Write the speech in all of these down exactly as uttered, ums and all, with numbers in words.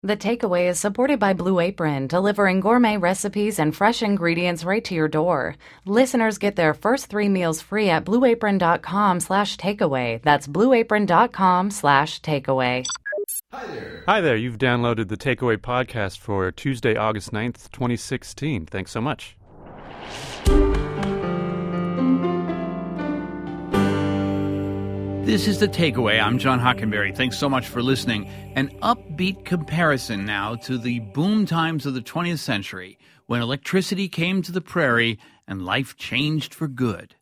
The Takeaway is supported by Blue Apron, delivering gourmet recipes and fresh ingredients right to your door. Listeners get their first three meals free at blueapron.com slash takeaway. That's blueapron.com slash takeaway. Hi there. Hi there. You've downloaded the Takeaway podcast for Tuesday, August ninth, twenty sixteen. Thanks so much. This is The Takeaway. I'm John Hockenberry. Thanks so much for listening. An upbeat comparison now to the boom times of the twentieth century, when electricity came to the prairie and life changed for good.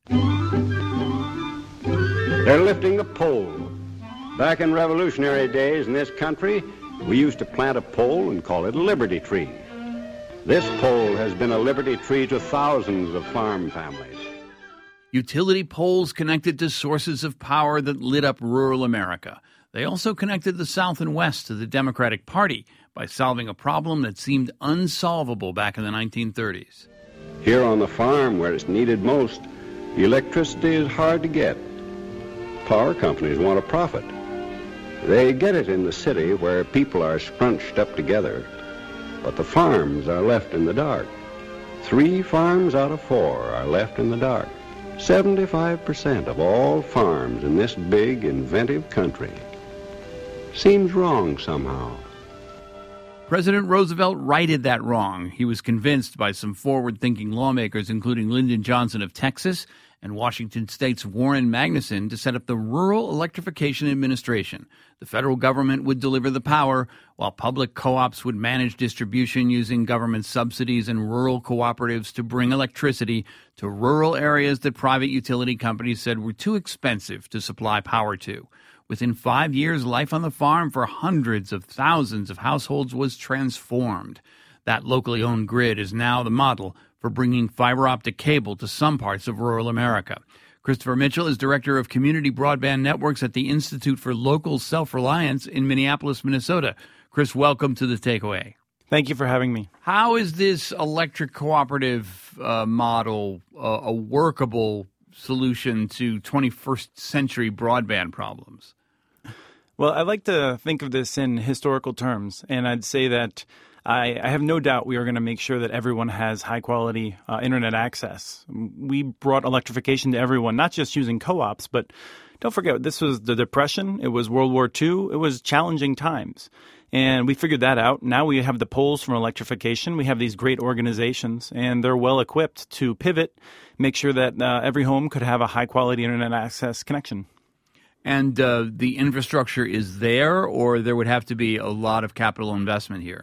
They're lifting the pole. Back in revolutionary days in this country, we used to plant a pole and call it a Liberty Tree. This pole has been a Liberty Tree to thousands of farm families. Utility poles connected to sources of power that lit up rural America. They also connected the South and West to the Democratic Party by solving a problem that seemed unsolvable back in the nineteen thirties. Here on the farm, where it's needed most, electricity is hard to get. Power companies want a profit. They get it in the city where people are scrunched up together, but the farms are left in the dark. Three farms out of four are left in the dark. seventy-five percent of all farms in this big, inventive country. Seems wrong somehow. President Roosevelt righted that wrong. He was convinced by some forward-thinking lawmakers, including Lyndon Johnson of Texas and Washington State's Warren Magnuson, to set up the Rural Electrification Administration. The federal government would deliver the power, while public co-ops would manage distribution using government subsidies and rural cooperatives to bring electricity to rural areas that private utility companies said were too expensive to supply power to. Within five years, life on the farm for hundreds of thousands of households was transformed. That locally owned grid is now the model for bringing fiber optic cable to some parts of rural America. Christopher Mitchell is Director of Community Broadband Networks at the Institute for Local Self-Reliance in Minneapolis, Minnesota. Chris, welcome to The Takeaway. Thank you for having me. How is this electric cooperative uh, model uh, a workable solution to twenty-first century broadband problems? Well, I like to think of this in historical terms, and I'd say that I, I have no doubt we are going to make sure that everyone has high-quality uh, internet access. We brought electrification to everyone, not just using co-ops, but don't forget, this was the Depression, it was World War Two, it was challenging times. And we figured that out. Now we have the poles from electrification. We have these great organizations, and they're well-equipped to pivot, make sure that uh, every home could have a high-quality internet access connection. And uh, the infrastructure is there, or there would have to be a lot of capital investment here?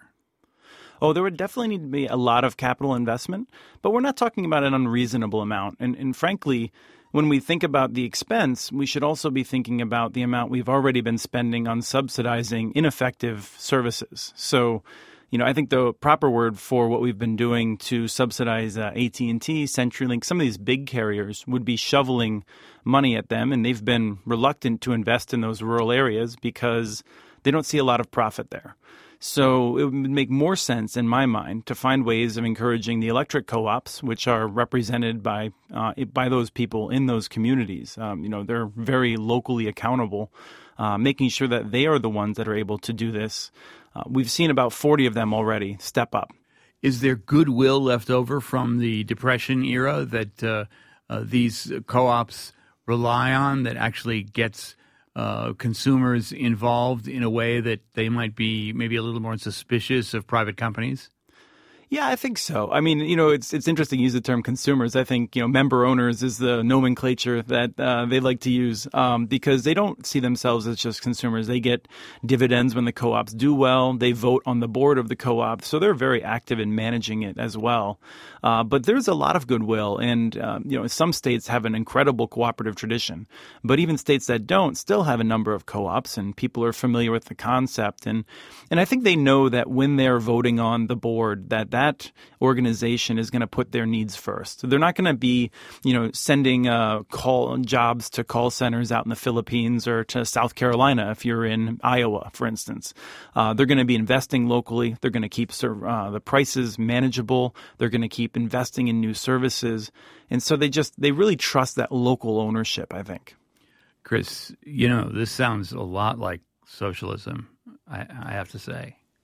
Oh, there would definitely need to be a lot of capital investment, but we're not talking about an unreasonable amount. And, and frankly, when we think about the expense, we should also be thinking about the amount we've already been spending on subsidizing ineffective services. So, you know, I think the proper word for what we've been doing to subsidize uh, A T and T, CenturyLink, some of these big carriers would be shoveling money at them, and they've been reluctant to invest in those rural areas because they don't see a lot of profit there. So it would make more sense, in my mind, to find ways of encouraging the electric co-ops, which are represented by uh, by those people in those communities. Um, you know, they're very locally accountable, uh, making sure that they are the ones that are able to do this. Uh, we've seen about forty of them already step up. Is there goodwill left over from the Depression era that uh, uh, these co-ops rely on that actually gets Uh, consumers involved in a way that they might be maybe a little more suspicious of private companies? Yeah, I think so. I mean, you know, it's it's interesting to use the term consumers. I think, you know, member owners is the nomenclature that uh, they like to use um, because they don't see themselves as just consumers. They get dividends when the co-ops do well. They vote on the board of the co-op. So they're very active in managing it as well. Uh, but there's a lot of goodwill. And, uh, you know, some states have an incredible cooperative tradition. But even states that don't still have a number of co-ops, and people are familiar with the concept. And, and I think they know that when they're voting on the board, that that organization is going to put their needs first. So they're not going to be, you know, sending uh, call jobs to call centers out in the Philippines or to South Carolina if you're in Iowa, for instance. Uh, they're going to be investing locally. They're going to keep uh, the prices manageable. They're going to keep investing in new services. And so they just they really trust that local ownership, I think. Chris, you know, this sounds a lot like socialism, I, I have to say.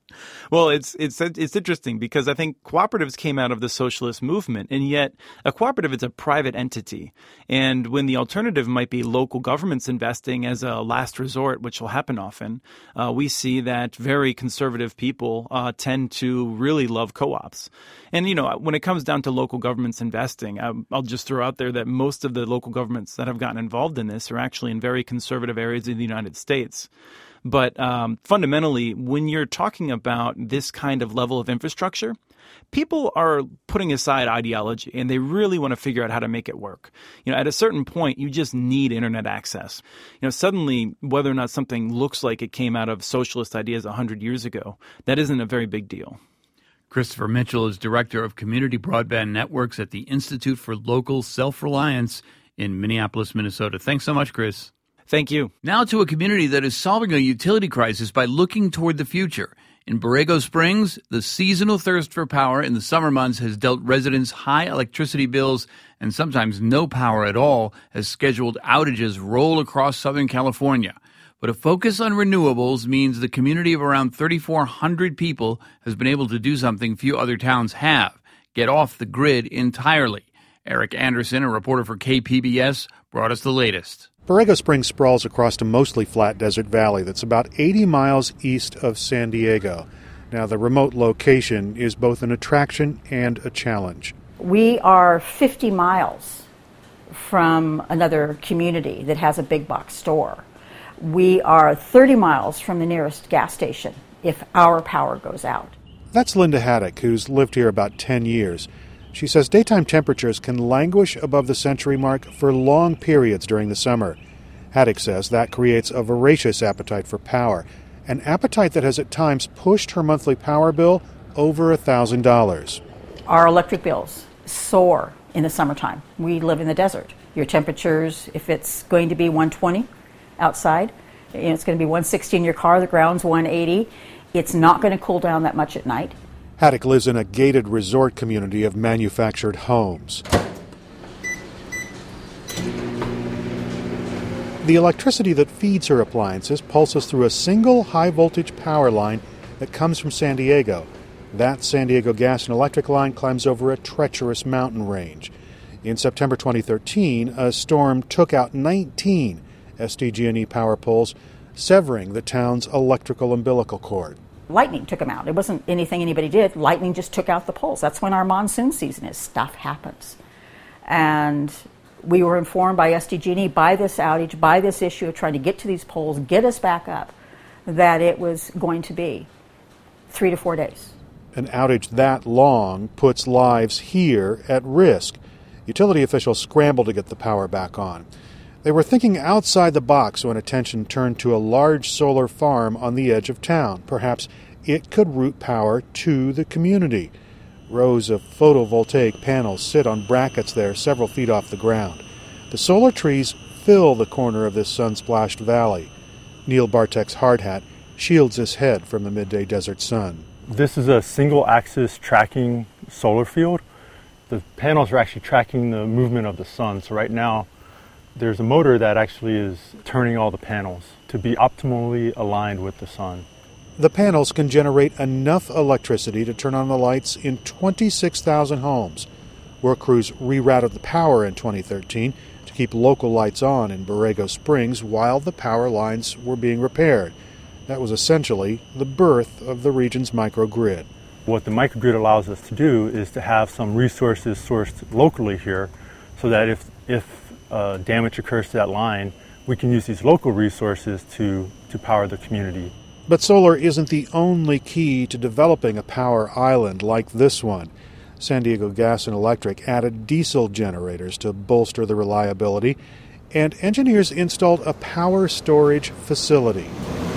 Well, it's it's it's interesting because I think cooperatives came out of the socialist movement, and yet a cooperative is a private entity. And when the alternative might be local governments investing as a last resort, which will happen often, uh, we see that very conservative people uh, tend to really love co-ops. And, you know, when it comes down to local governments investing, I'll, I'll just throw out there that most of the local governments that have gotten involved in this are actually in very conservative areas of the United States. But um, fundamentally, when you're talking about this kind of level of infrastructure, people are putting aside ideology and they really want to figure out how to make it work. You know, at a certain point, you just need internet access. You know, suddenly, whether or not something looks like it came out of socialist ideas one hundred years ago, that isn't a very big deal. Christopher Mitchell is director of community broadband networks at the Institute for Local Self-Reliance in Minneapolis, Minnesota. Thanks so much, Chris. Thank you. Now to a community that is solving a utility crisis by looking toward the future. In Borrego Springs, the seasonal thirst for power in the summer months has dealt residents high electricity bills, and sometimes no power at all as scheduled outages roll across Southern California. But a focus on renewables means the community of around thirty-four hundred people has been able to do something few other towns have, get off the grid entirely. Eric Anderson, a reporter for K P B S, brought us the latest. Borrego Springs sprawls across a mostly flat desert valley that's about eighty miles east of San Diego. Now, the remote location is both an attraction and a challenge. We are fifty miles from another community that has a big box store. We are thirty miles from the nearest gas station if our power goes out. That's Linda Haddock, who's lived here about ten years. She says daytime temperatures can languish above the century mark for long periods during the summer. Haddock says that creates a voracious appetite for power, an appetite that has at times pushed her monthly power bill over one thousand dollars. Our electric bills soar in the summertime. We live in the desert. Your temperatures, if it's going to be one twenty outside, you know, it's going to be one sixty in your car, the ground's one eighty. It's not going to cool down that much at night. Haddock lives in a gated resort community of manufactured homes. The electricity that feeds her appliances pulses through a single high-voltage power line that comes from San Diego. That San Diego gas and electric line climbs over a treacherous mountain range. In September twenty thirteen, a storm took out nineteen S D G and E power poles, severing the town's electrical umbilical cord. Lightning took them out. It wasn't anything anybody did. Lightning just took out the poles. That's when our monsoon season is. Stuff happens. And we were informed by S D G and E, by this outage, by this issue of trying to get to these poles, get us back up, that it was going to be three to four days. An outage that long puts lives here at risk. Utility officials scrambled to get the power back on. They were thinking outside the box when attention turned to a large solar farm on the edge of town. Perhaps it could route power to the community. Rows of photovoltaic panels sit on brackets there several feet off the ground. The solar trees fill the corner of this sun-splashed valley. Neil Bartek's hard hat shields his head from the midday desert sun. This is a single-axis tracking solar field. The panels are actually tracking the movement of the sun. So right now, there's a motor that actually is turning all the panels to be optimally aligned with the sun. The panels can generate enough electricity to turn on the lights in twenty-six thousand homes. Work crews rerouted the power in twenty thirteen to keep local lights on in Borrego Springs while the power lines were being repaired. That was essentially the birth of the region's microgrid. What the microgrid allows us to do is to have some resources sourced locally here so that if, if uh, damage occurs to that line, we can use these local resources to, to power the community. But solar isn't the only key to developing a power island like this one. San Diego Gas and Electric added diesel generators to bolster the reliability, and engineers installed a power storage facility.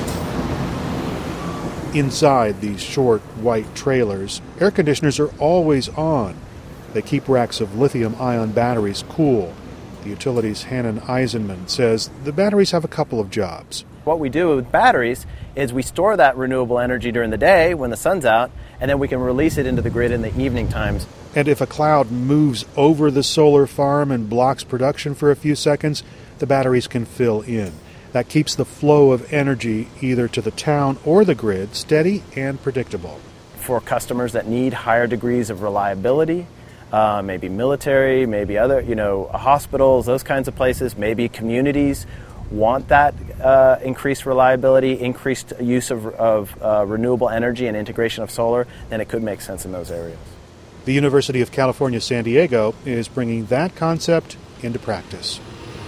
Inside these short, white trailers, air conditioners are always on. They keep racks of lithium-ion batteries cool. The utility's Hannon Eisenman says the batteries have a couple of jobs. What we do with batteries is we store that renewable energy during the day when the sun's out, and then we can release it into the grid in the evening times. And if a cloud moves over the solar farm and blocks production for a few seconds, the batteries can fill in. That keeps the flow of energy either to the town or the grid steady and predictable. For customers that need higher degrees of reliability, uh, maybe military, maybe other, you know, hospitals, those kinds of places, maybe communities want that uh, increased reliability, increased use of, of uh, renewable energy and integration of solar, then it could make sense in those areas. The University of California, San Diego is bringing that concept into practice.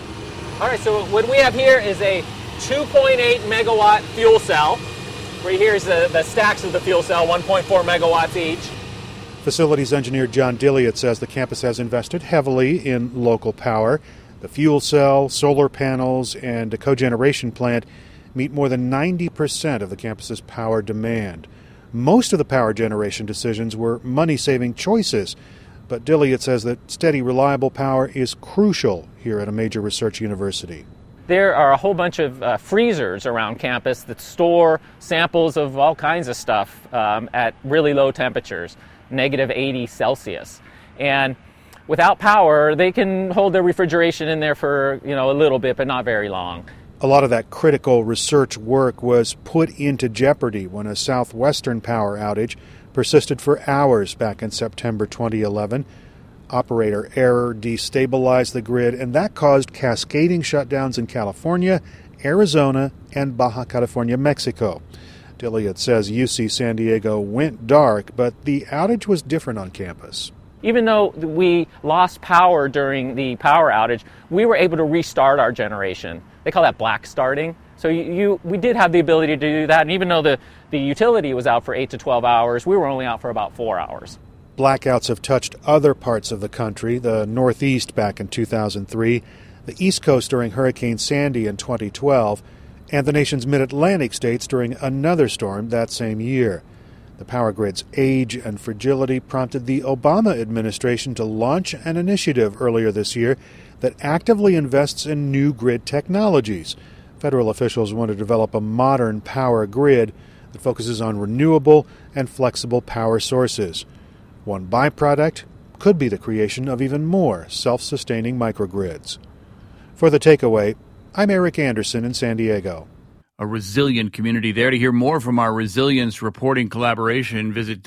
All right, so what we have here is a two point eight megawatt fuel cell. Right here is the, the stacks of the fuel cell, one point four megawatts each. Facilities engineer John Dilliot says the campus has invested heavily in local power. The fuel cell, solar panels, and a cogeneration plant meet more than ninety percent of the campus's power demand. Most of the power generation decisions were money-saving choices, but Dilliot says that steady, reliable power is crucial here at a major research university. There are a whole bunch of uh, freezers around campus that store samples of all kinds of stuff um, at really low temperatures, negative eighty Celsius. And without power, they can hold their refrigeration in there for, you know, a little bit, but not very long. A lot of that critical research work was put into jeopardy when a southwestern power outage persisted for hours back in September twenty eleven. Operator error destabilized the grid, and that caused cascading shutdowns in California, Arizona, and Baja California, Mexico. Dilliot says U C San Diego went dark, but the outage was different on campus. Even though we lost power during the power outage, we were able to restart our generation. They call that black starting. So you, you, we did have the ability to do that, and even though the, the utility was out for eight to twelve hours, we were only out for about four hours. Blackouts have touched other parts of the country, the Northeast back in two thousand three, the East Coast during Hurricane Sandy in twenty twelve, and the nation's mid-Atlantic states during another storm that same year. The power grid's age and fragility prompted the Obama administration to launch an initiative earlier this year that actively invests in new grid technologies. Federal officials want to develop a modern power grid that focuses on renewable and flexible power sources. One byproduct could be the creation of even more self-sustaining microgrids. For The Takeaway, I'm Eric Anderson in San Diego. A resilient community there. To hear more from our resilience reporting collaboration, visit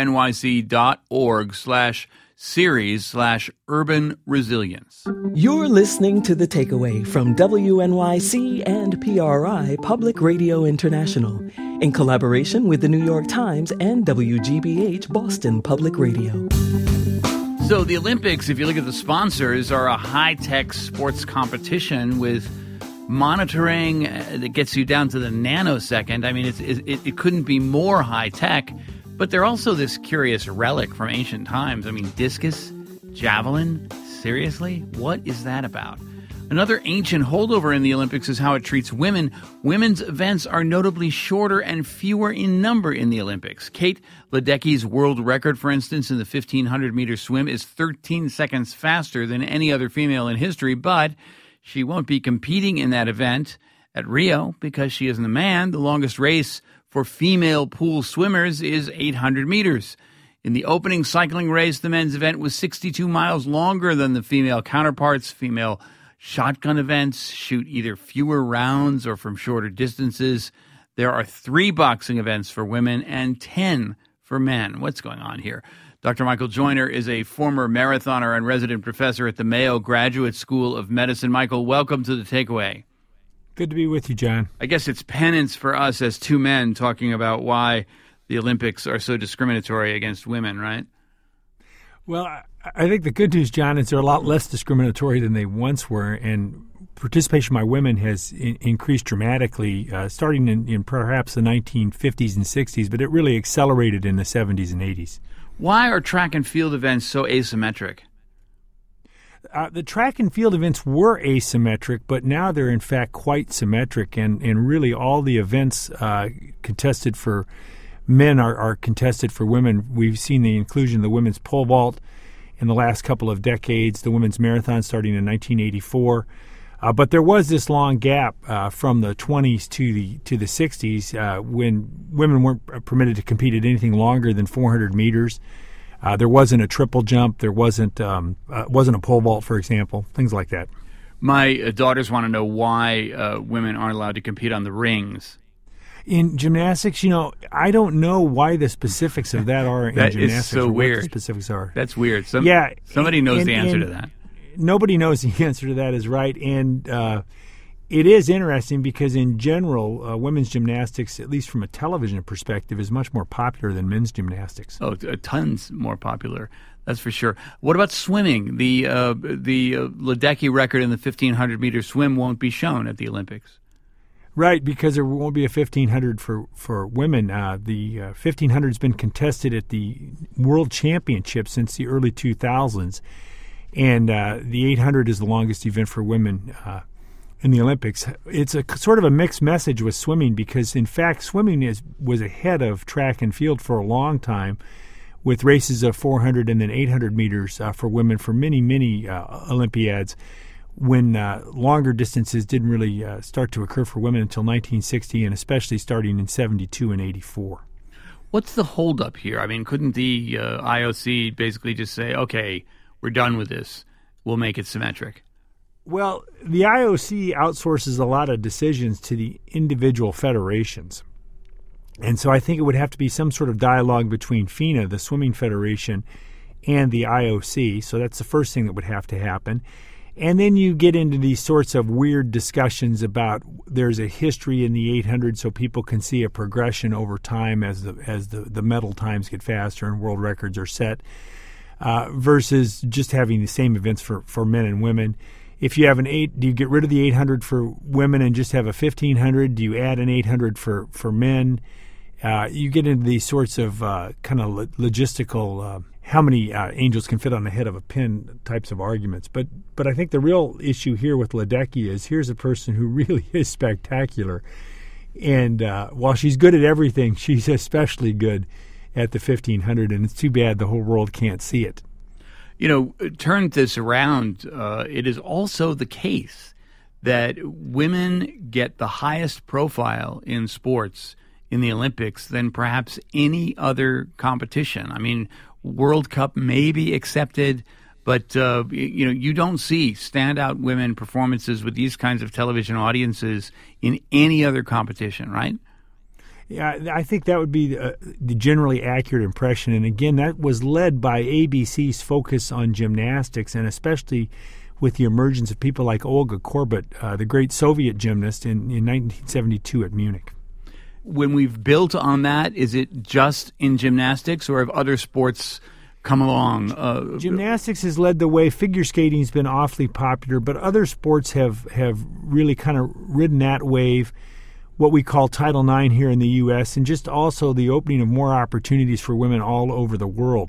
wnyc.org slash series slash urban resilience. You're listening to The Takeaway from W N Y C and P R I Public Radio International in collaboration with the New York Times and W G B H Boston Public Radio. So the Olympics, if you look at the sponsors, are a high-tech sports competition with monitoring that gets you down to the nanosecond. I mean, it's, it, it couldn't be more high-tech, but they're also this curious relic from ancient times. I mean, discus, javelin, seriously? What is that about? Another ancient holdover in the Olympics is how it treats women. Women's events are notably shorter and fewer in number in the Olympics. Kate Ledecky's world record, for instance, in the fifteen hundred meter swim is thirteen seconds faster than any other female in history, but she won't be competing in that event at Rio because she isn't a man. The longest race for female pool swimmers is eight hundred meters. In the opening cycling race, the men's event was sixty-two miles longer than the female counterparts. Female shotgun events shoot either fewer rounds or from shorter distances. There are three boxing events for women and ten for men. What's going on here? Doctor Michael Joyner is a former marathoner and resident professor at the Mayo Graduate School of Medicine. Michael, welcome to The Takeaway. Good to be with you, John. I guess it's penance for us as two men talking about why the Olympics are so discriminatory against women, right? Well, I think the good news, John, is they're a lot less discriminatory than they once were, and participation by women has in- increased dramatically, uh, starting in, in perhaps the nineteen fifties and sixties, but it really accelerated in the seventies and eighties. Why are track and field events so asymmetric? Uh, the track and field events were asymmetric, but now they're in fact quite symmetric, and, and really all the events uh, contested for men are, are contested for women. We've seen the inclusion of the women's pole vault in the last couple of decades, the women's marathon starting in nineteen eighty-four. Uh, but there was this long gap uh, from the twenties to the to the sixties uh, when women weren't permitted to compete at anything longer than four hundred meters. Uh, there wasn't a triple jump. There wasn't um, uh, wasn't a pole vault, for example, things like that. My uh, daughters want to know why uh, women aren't allowed to compete on the rings. In gymnastics, you know, I don't know why the specifics of that are in that gymnastics. Is so or weird. What the specifics are. That's weird. Some, yeah, somebody knows and, the answer and to that. Nobody knows the answer to that is right, and uh, it is interesting because in general, uh, women's gymnastics, at least from a television perspective, is much more popular than men's gymnastics. Oh, t- tons more popular. That's for sure. What about swimming? The uh, the uh, Ledecky record in the fifteen hundred meter swim won't be shown at the Olympics. Right, because there won't be a fifteen hundred for, for women. Uh, the uh, fifteen hundred has been contested at the World Championship since the early two thousands, and uh, the eight hundred is the longest event for women uh, in the Olympics. It's a sort of a mixed message with swimming because, in fact, swimming is was ahead of track and field for a long time, with races of four hundred and then eight hundred meters uh, for women for many, many uh, Olympiads, when uh, longer distances didn't really uh, start to occur for women until nineteen sixty, and especially starting in seventy-two and eighty-four. What's the holdup here? I mean, couldn't the uh, I O C basically just say, okay, we're done with this, we'll make it symmetric? Well, the I O C outsources a lot of decisions to the individual federations. And so I think it would have to be some sort of dialogue between FINA, the Swimming Federation, and the I O C. So that's the first thing that would have to happen. And then you get into these sorts of weird discussions about there's a history in the eight hundred so people can see a progression over time as the as the, the medal times get faster and world records are set, uh, versus just having the same events for, for men and women. If you have an eight, do you get rid of the eight hundred for women and just have a fifteen hundred? Do you add an eight hundred for, for men? Uh, you get into these sorts of uh, kind of lo- logistical uh, how many uh, angels can fit on the head of a pin types of arguments. But but I think the real issue here with Ledecky is here's a person who really is spectacular. And uh, while she's good at everything, she's especially good at the fifteen hundred, and it's too bad the whole world can't see it. You know, turn this around, uh, it is also the case that women get the highest profile in sports in the Olympics than perhaps any other competition. I mean, World Cup may be accepted, but uh, you know, you don't see standout women performances with these kinds of television audiences in any other competition, right? Yeah, I think that would be the, the generally accurate impression. And again, that was led by A B C's focus on gymnastics, and especially with the emergence of people like Olga Korbut, uh, the great Soviet gymnast, in, in nineteen seventy-two at Munich. When we've built on that, is it just in gymnastics, or have other sports come along? Uh, Gymnastics has led the way. Figure skating has been awfully popular, but other sports have, have really kind of ridden that wave, what we call Title nine here in the U S, and just also the opening of more opportunities for women all over the world.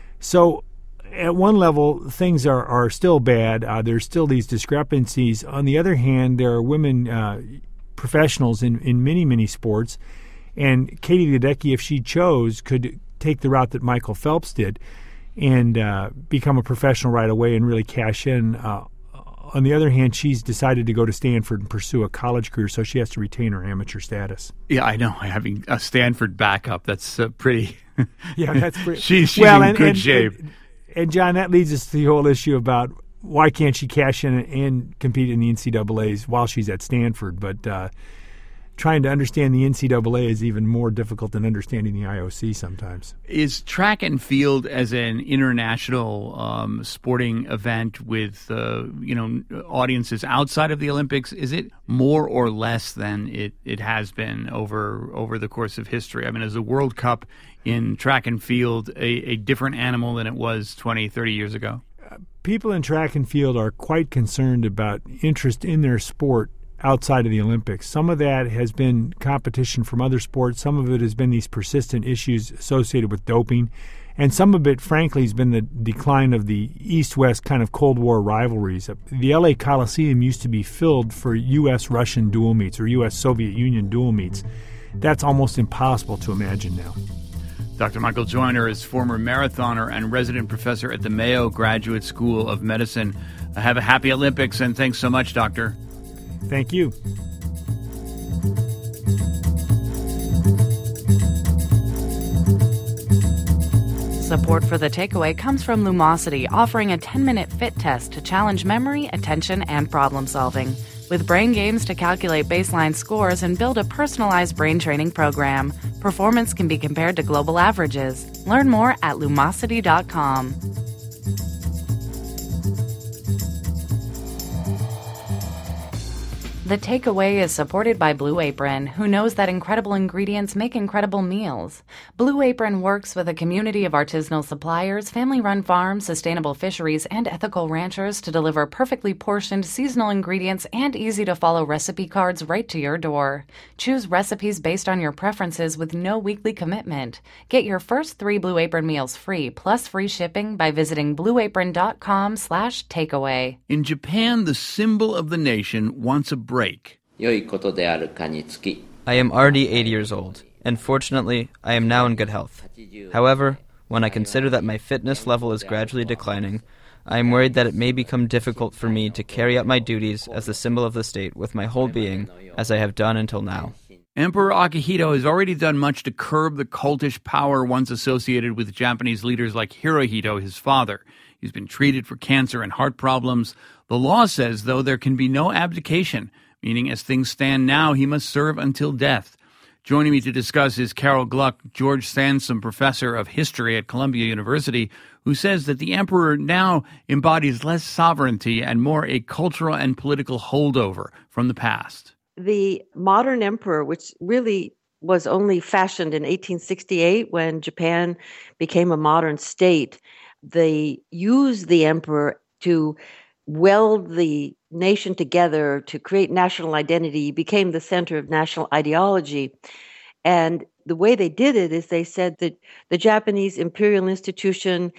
So at one level, things are, are still bad. Uh, there's still these discrepancies. On the other hand, there are women uh, professionals in, in many, many sports. And Katie Ledecky, if she chose, could take the route that Michael Phelps did and uh, become a professional right away and really cash in. Uh, on the other hand, she's decided to go to Stanford and pursue a college career, so she has to retain her amateur status. Yeah, I know. Having a Stanford backup, that's uh, pretty... yeah, that's pretty... she's she's well, in and, good and, shape. And, and, John, that leads us to the whole issue about why can't she cash in and compete in the N C double A's while she's at Stanford? But uh, trying to understand the N C double A is even more difficult than understanding the I O C sometimes. Is track and field as an international um, sporting event with uh, you know audiences outside of the Olympics, is it more or less than it, it has been over over the course of history? I mean, is the World Cup in track and field a, a different animal than it was twenty, thirty years ago? People in track and field are quite concerned about interest in their sport outside of the Olympics. Some of that has been competition from other sports. Some of it has been these persistent issues associated with doping. And some of it, frankly, has been the decline of the East-West kind of Cold War rivalries. The L A Coliseum used to be filled for U S Russian dual meets or U S Soviet Union dual meets. That's almost impossible to imagine now. Doctor Michael Joyner is former marathoner and resident professor at the Mayo Graduate School of Medicine. Have a happy Olympics, and thanks so much, Doctor. Thank you. Support for The Takeaway comes from Lumosity, offering a ten-minute fit test to challenge memory, attention, and problem solving. With brain games to calculate baseline scores and build a personalized brain training program, performance can be compared to global averages. Learn more at lumosity dot com. The Takeaway is supported by Blue Apron, who knows that incredible ingredients make incredible meals. Blue Apron works with a community of artisanal suppliers, family-run farms, sustainable fisheries, and ethical ranchers to deliver perfectly portioned seasonal ingredients and easy-to-follow recipe cards right to your door. Choose recipes based on your preferences with no weekly commitment. Get your first three Blue Apron meals free, plus free shipping by visiting blue apron dot com slash takeaway. In Japan, the symbol of the nation wants a break. I am already eighty years old, and fortunately, I am now in good health. However, when I consider that my fitness level is gradually declining, I am worried that it may become difficult for me to carry out my duties as the symbol of the state with my whole being, as I have done until now. Emperor Akihito has already done much to curb the cultish power once associated with Japanese leaders like Hirohito, his father. He's been treated for cancer and heart problems. The law says, though, there can be no abdication, meaning as things stand now, he must serve until death. Joining me to discuss is Carol Gluck, George Sansom professor of history at Columbia University, who says that the emperor now embodies less sovereignty and more a cultural and political holdover from the past. The modern emperor, which really was only fashioned in eighteen sixty-eight when Japan became a modern state, they used the emperor to weld the nation together to create national identity. He became the center of national ideology. And the way they did it is they said that the Japanese imperial institution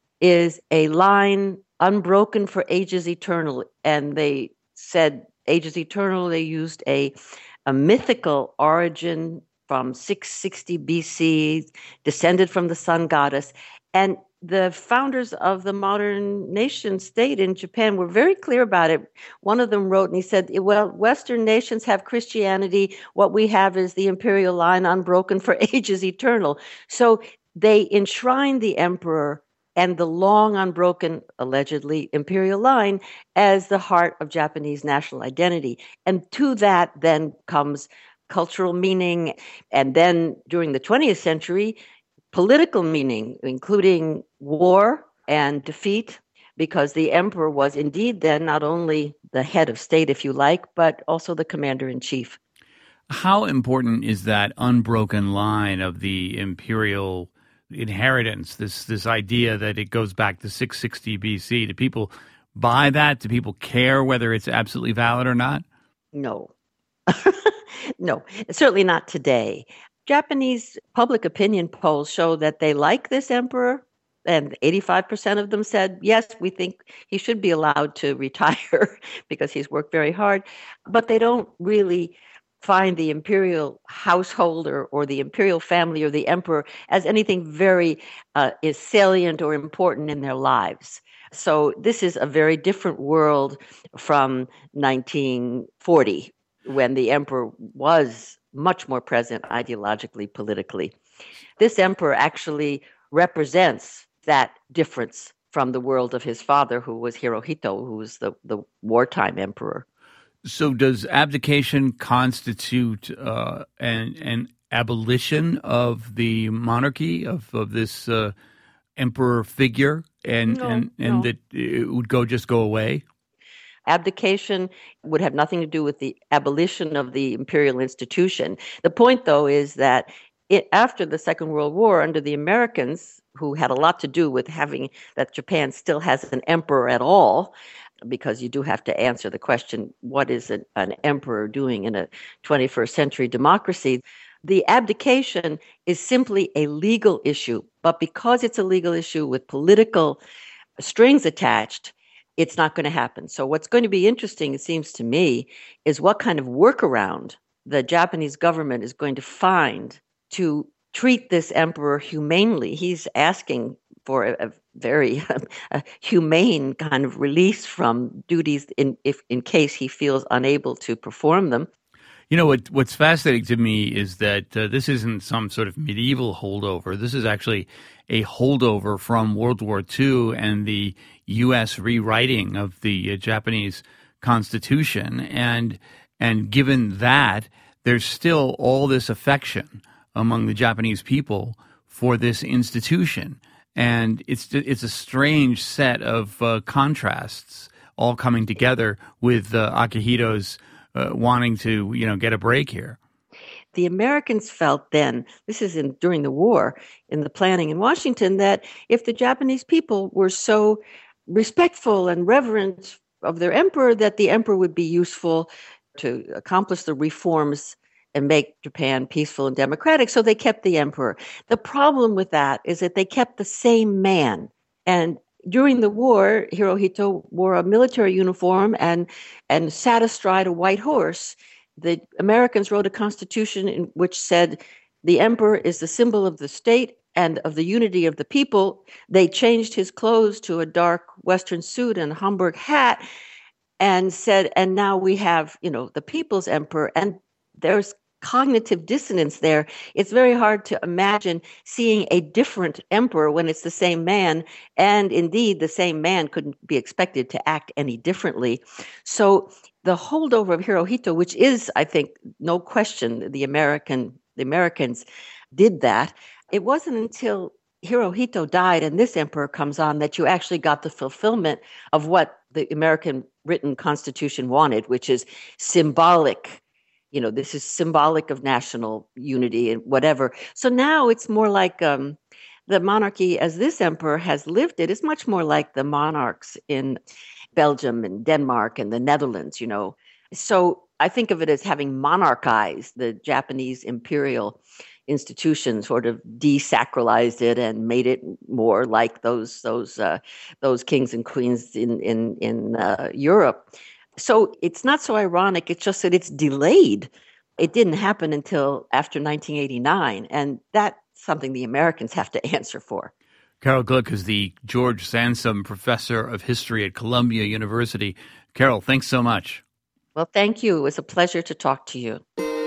is a line unbroken for ages eternal. And they said ages eternal, they used a, a mythical origin from six sixty B C, descended from the sun goddess. And the founders of the modern nation state in Japan were very clear about it. One of them wrote, and he said, well, Western nations have Christianity. What we have is the imperial line unbroken for ages eternal. So they enshrined the emperor and the long unbroken, allegedly, imperial line as the heart of Japanese national identity. And to that then comes cultural meaning. And then during the twentieth century, political meaning, including war and defeat, because the emperor was indeed then not only the head of state, if you like, but also the commander-in-chief. How important is that unbroken line of the imperial inheritance, this this idea that it goes back to six sixty B C? Do people buy that? Do people care whether it's absolutely valid or not? No. No, certainly not today. Japanese public opinion polls show that they like this emperor, and eighty-five percent of them said, yes, we think he should be allowed to retire because he's worked very hard. But they don't really find the imperial household or, or the imperial family or the emperor as anything very uh, is salient or important in their lives. So this is a very different world from nineteen forty, when the emperor was much more present ideologically, politically. This emperor actually represents that difference from the world of his father, who was Hirohito, who was the, the wartime emperor. So does abdication constitute uh, an, an abolition of the monarchy, of, of this uh, emperor figure, and, no, and, and no. that it would go just go away? Abdication would have nothing to do with the abolition of the imperial institution. The point, though, is that it, after the Second World War, under the Americans, who had a lot to do with having that Japan still has an emperor at all, because you do have to answer the question, what is an, an emperor doing in a twenty-first century democracy? The abdication is simply a legal issue, but because it's a legal issue with political strings attached, it's not going to happen. So what's going to be interesting, it seems to me, is what kind of workaround the Japanese government is going to find to treat this emperor humanely. He's asking for a, a very a humane kind of release from duties in if in case he feels unable to perform them. You know, what what's fascinating to me is that uh, this isn't some sort of medieval holdover. This is actually a holdover from World War Two and the U S rewriting of the uh, Japanese Constitution. And and given that, there's still all this affection among the Japanese people for this institution. And it's it's a strange set of uh, contrasts all coming together with uh, Akihito's uh, wanting to, you know, get a break here. The Americans felt then, this is in during the war, in the planning in Washington, that if the Japanese people were so respectful and reverent of their emperor, that the emperor would be useful to accomplish the reforms and make Japan peaceful and democratic. So they kept the emperor. The problem with that is that they kept the same man. And during the war, Hirohito wore a military uniform and, and sat astride a white horse. The Americans wrote a constitution in which said the emperor is the symbol of the state and of the unity of the people. They changed his clothes to a dark Western suit and Homburg hat and said, and now we have, you know, the people's emperor. And there's cognitive dissonance there. It's very hard to imagine seeing a different emperor when it's the same man. And indeed, the same man couldn't be expected to act any differently. So the holdover of Hirohito, which is, I think, no question, the American, the Americans did that. It wasn't until Hirohito died and this emperor comes on that you actually got the fulfillment of what the American written constitution wanted, which is symbolic. You know, this is symbolic of national unity and whatever. So now it's more like um, the monarchy as this emperor has lived it is much more like the monarchs in Belgium and Denmark and the Netherlands, you know. So I think of it as having monarchized the Japanese imperial institution, sort of desacralized it and made it more like those those uh, those kings and queens in in in uh, Europe. So it's not so ironic. It's just that it's delayed. It didn't happen until after nineteen eighty-nine, and that's something the Americans have to answer for. Carol Glick is the George Sansom Professor of History at Columbia University. Carol, thanks so much. Well, thank you. It was a pleasure to talk to you.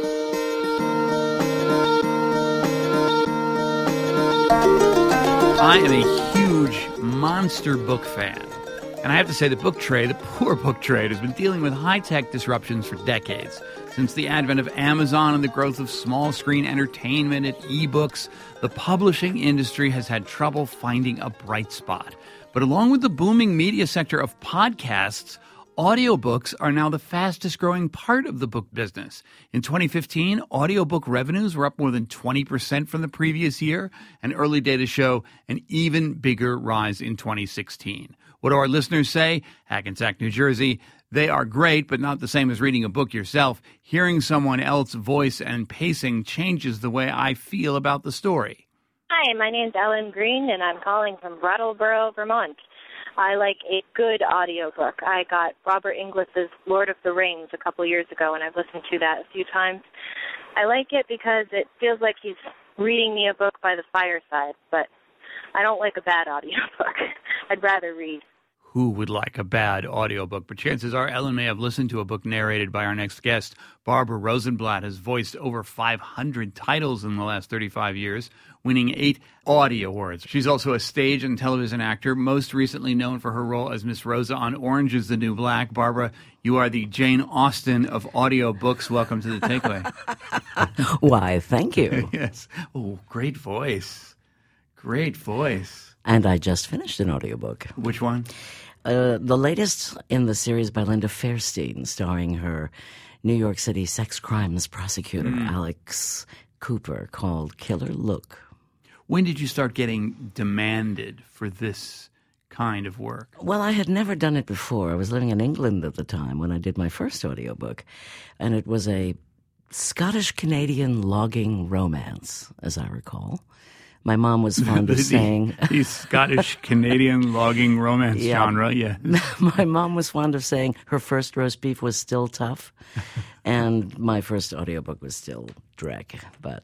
I am a huge monster book fan. And I have to say, the book trade, the poor book trade, has been dealing with high-tech disruptions for decades. Since the advent of Amazon and the growth of small-screen entertainment and ebooks, the publishing industry has had trouble finding a bright spot. But along with the booming media sector of podcasts, audiobooks are now the fastest-growing part of the book business. In twenty fifteen, audiobook revenues were up more than twenty percent from the previous year, and early data show an even bigger rise in twenty sixteen. What do our listeners say? Hackensack, New Jersey. They are great, but not the same as reading a book yourself. Hearing someone else's voice and pacing changes the way I feel about the story. Hi, my name's Ellen Green, and I'm calling from Brattleboro, Vermont. I like a good audiobook. I got Robert Inglis's Lord of the Rings a couple years ago, and I've listened to that a few times. I like it because it feels like he's reading me a book by the fireside, but I don't like a bad audiobook. I'd rather read. Who would like a bad audiobook? But chances are Ellen may have listened to a book narrated by our next guest. Barbara Rosenblatt has voiced over five hundred titles in the last thirty-five years, winning eight Audie Awards. She's also a stage and television actor, most recently known for her role as Miss Rosa on Orange is the New Black. Barbara, you are the Jane Austen of audiobooks. Welcome to The Takeaway. Why, thank you. Yes. Oh, great voice. Great voice. And I just finished an audiobook. Which one? Uh, the latest in the series by Linda Fairstein, starring her New York City sex crimes prosecutor, mm. Alex Cooper, called Killer Look. When did you start getting demanded for this kind of work? Well, I had never done it before. I was living in England at the time when I did my first audiobook, and it was a Scottish-Canadian logging romance, as I recall. My mom was fond of the, saying... The Scottish-Canadian logging romance yeah. genre, yeah. My mom was fond of saying her first roast beef was still tough, and my first audiobook was still dreck, but...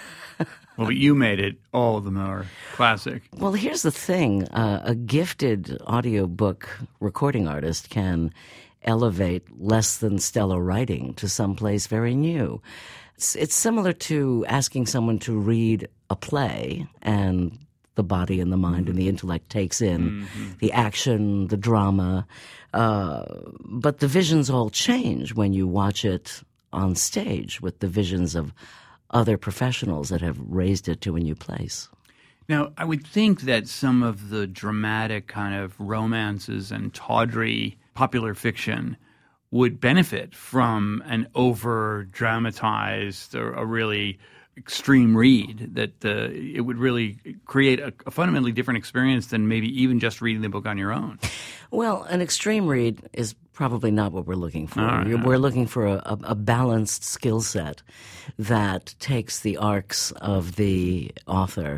Well, but you made it all the more classic. Well, here's the thing. Uh, a gifted audiobook recording artist can elevate less than stellar writing to someplace very new. It's, it's similar to asking someone to read a play, and the body and the mind and the intellect takes in mm-hmm. the action, the drama. Uh, but the visions all change when you watch it on stage with the visions of other professionals that have raised it to a new place. Now, I would think that some of the dramatic kind of romances and tawdry popular fiction would benefit from an over-dramatized or a really extreme read, that uh, it would really create a, a fundamentally different experience than maybe even just reading the book on your own. Well, an extreme read is probably not what we're looking for. Right. We're looking for a, a, a balanced skill set that takes the arcs of the author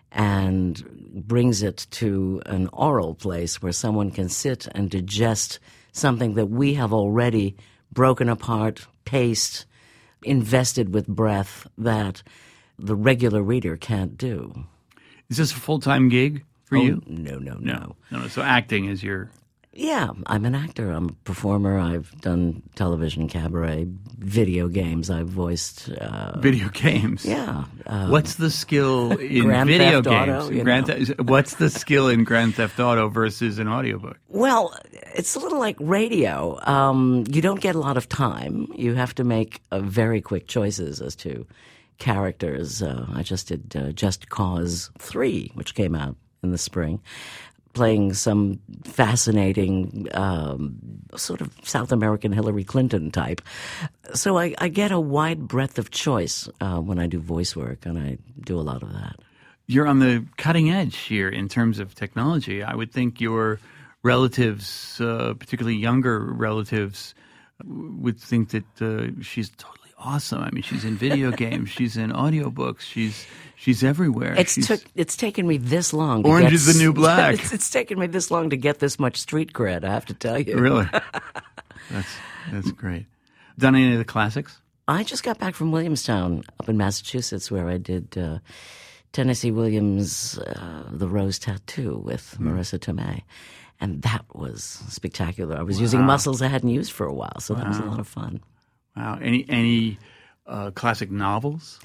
and brings it to an oral place where someone can sit and digest something that we have already broken apart, paced, invested with breath that the regular reader can't do. Is this a full-time gig for oh, you? No, no, no, no. No, so acting is your... Yeah, I'm an actor. I'm a performer. I've done television, cabaret, video games. I've voiced... Uh, video games? Yeah. Um, what's the skill in Grand video Theft games? Auto, you Grand know. Th- what's the skill in Grand Theft Auto versus an audiobook? Well, it's a little like radio. Um, you don't get a lot of time. You have to make uh, very quick choices as to characters. Uh, I just did uh, Just Cause three, which came out in the spring, playing some fascinating um, sort of South American Hillary Clinton type. So I, I get a wide breadth of choice uh, when I do voice work, and I do a lot of that. You're on the cutting edge here in terms of technology. I would think your relatives, uh, particularly younger relatives, would think that uh, she's totally awesome. I mean, she's in video games, she's in audiobooks, she's she's everywhere. It's she's... took it's taken me this long. To Orange get, is the New Black. It's, it's taken me this long to get this much street cred. I have to tell you. Really, that's that's great. Done any of the classics? I just got back from Williamstown up in Massachusetts, where I did uh, Tennessee Williams' uh, The Rose Tattoo with mm. Marissa Tomei. And that was spectacular. I was wow. using muscles I hadn't used for a while, so that wow. was a lot of fun. Wow. Any any uh, classic novels?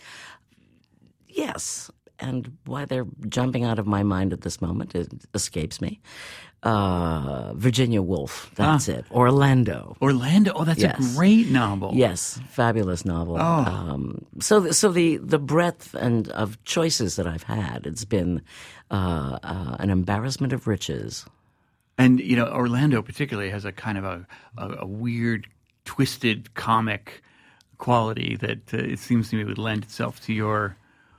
Yes. And why they're jumping out of my mind at this moment, it escapes me. Uh, Virginia Woolf, that's ah. it. Orlando. Orlando. Oh, that's yes. a great novel. Yes, fabulous novel. Oh. Um, so, so the the breadth and of choices that I've had, it's been uh, uh, an embarrassment of riches. And, you know, Orlando particularly has a kind of a, a, a weird, twisted comic quality that uh, it seems to me would lend itself to your,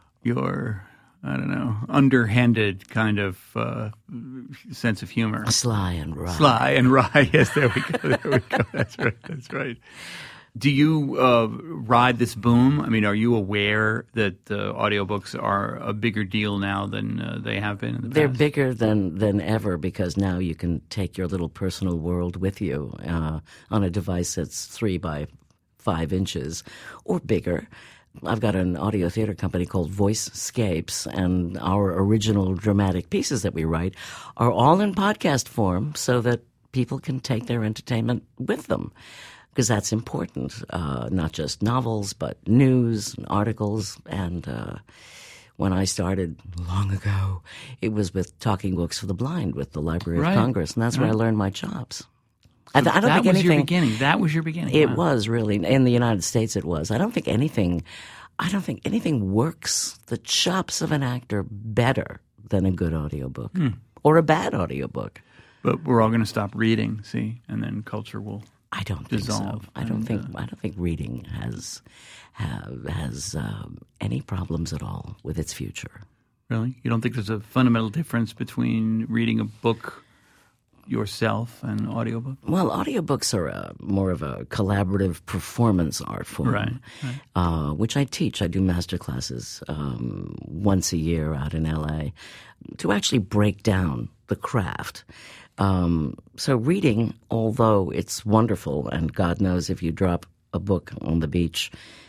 your I don't know, underhanded kind of uh, sense of humor. Sly and wry. Sly and wry. Yes, there we go. There we go. That's right. That's right. Do you uh, ride this boom? I mean, are you aware that uh, audiobooks are a bigger deal now than uh, they have been in the past? They're bigger than, than ever because now you can take your little personal world with you uh, on a device that's three by five inches or bigger. I've got an audio theater company called Voicescapes, and our original dramatic pieces that we write are all in podcast form so that people can take their entertainment with them. Because that's important, uh, not just novels, but news and articles. And uh, when I started long ago, it was with Talking Books for the Blind with the Library right. of Congress, and that's right. where I learned my chops. So I, th- I don't that think was anything, your beginning. That was your beginning. It wow. was really in the United States. It was. I don't think anything. I don't think anything works the chops of an actor better than a good audiobook hmm. or a bad audiobook. But we're all going to stop reading, see, and then culture will. I don't dissolve. think so. I don't and, think uh, I don't think reading has have, has um, any problems at all with its future. Really, you don't think there's a fundamental difference between reading a book yourself and audiobook? Well, audiobooks are a, more of a collaborative performance art form, right, right. Uh, which I teach. I do master classes um, once a year out in L A to actually break down the craft. Um, so reading, although it's wonderful, and God knows if you drop a book on the beach,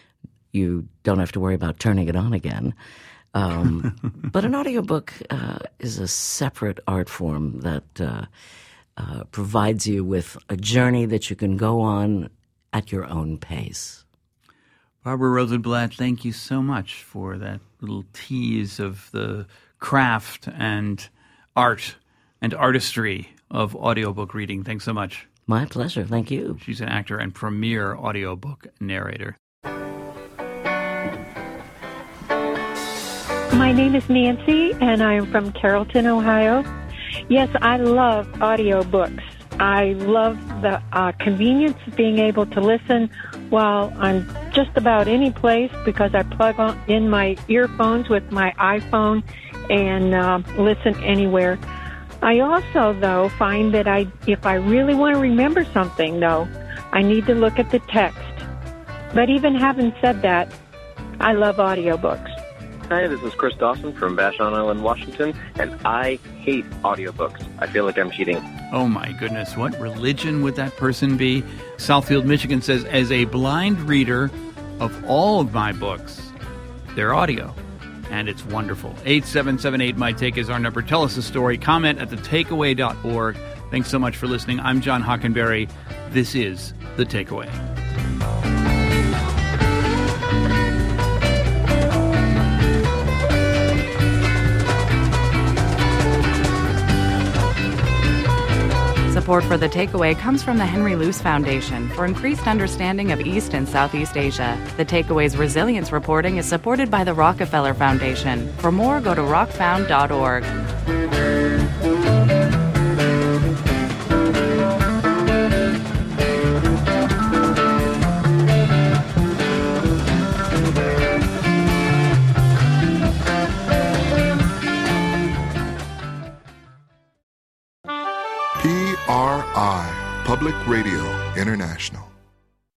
you don't have to worry about turning it on again. Um, but an audiobook uh, is a separate art form that uh, uh, provides you with a journey that you can go on at your own pace. Barbara Rosenblatt, thank you so much for that little tease of the craft and art and artistry of audiobook reading. Thanks so much. My pleasure. Thank you. She's an actor and premier audiobook narrator. My name is Nancy, and I am from Carrollton, Ohio. Yes, I love audiobooks. I love the uh, convenience of being able to listen while I'm just about any place because I plug on in my earphones with my iPhone and uh, listen anywhere. I also, though, find that I, if I really want to remember something, though, I need to look at the text. But even having said that, I love audiobooks. Hi, this is Chris Dawson from Vashon Island, Washington, and I hate audiobooks. I feel like I'm cheating. Oh my goodness, what religion would that person be? Southfield, Michigan says, as a blind reader of all of my books, they're audio, and it's wonderful. eight seven seven eight, my take is our number. Tell us a story. Comment at the takeaway dot org. Thanks so much for listening. I'm John Hockenberry. This is The Takeaway. Support for The Takeaway comes from the Henry Luce Foundation for increased understanding of East and Southeast Asia. The Takeaway's resilience reporting is supported by the Rockefeller Foundation. For more, go to rock found dot org. P R I, Public Radio International.